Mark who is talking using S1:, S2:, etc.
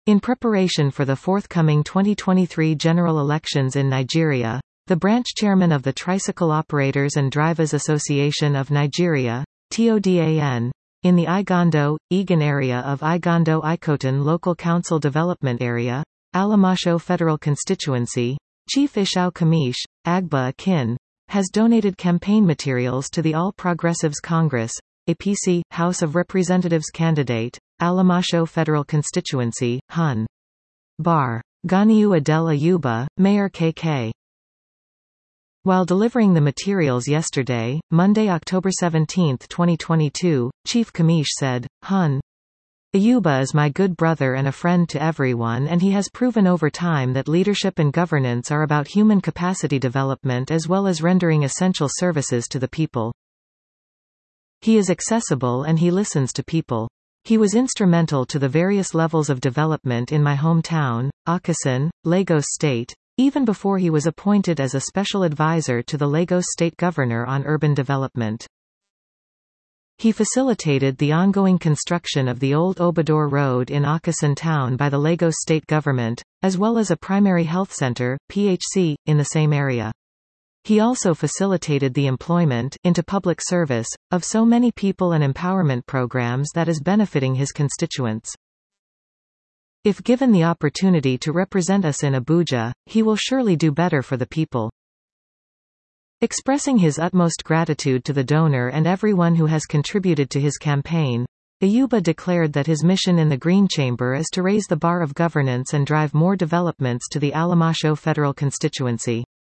S1: In preparation for the forthcoming 2023 general elections in Nigeria, the branch chairman of the Tricycle Operators and Drivers Association of Nigeria, TODAN, in the Igondo, Egan area of Igondo-Ikoton Local Council Development Area, Alamasho Federal Constituency, Chief Ishau Kamish, Agba Akin, has donated campaign materials to the All Progressives Congress, APC, House of Representatives candidate, Alamasho Federal Constituency, Hun. Bar. Ganiu Adel Ayuba, Mayor KK. While delivering the materials yesterday, Monday, October 17, 2022, Chief Kamish said, Hun. Ayuba is my good brother and a friend to everyone, and he has proven over time that leadership and governance are about human capacity development as well as rendering essential services to the people. He is accessible and he listens to people. He was instrumental to the various levels of development in my hometown, Akasson, Lagos State, even before he was appointed as a special advisor to the Lagos State Governor on urban development. He facilitated the ongoing construction of the old Obador Road in Akasson town by the Lagos State Government, as well as a primary health center, PHC, in the same area. He also facilitated the employment, into public service, of so many people and empowerment programs that is benefiting his constituents. If given the opportunity to represent us in Abuja, he will surely do better for the people. Expressing his utmost gratitude to the donor and everyone who has contributed to his campaign, Ayuba declared that his mission in the Green Chamber is to raise the bar of governance and drive more developments to the Alamasho Federal Constituency.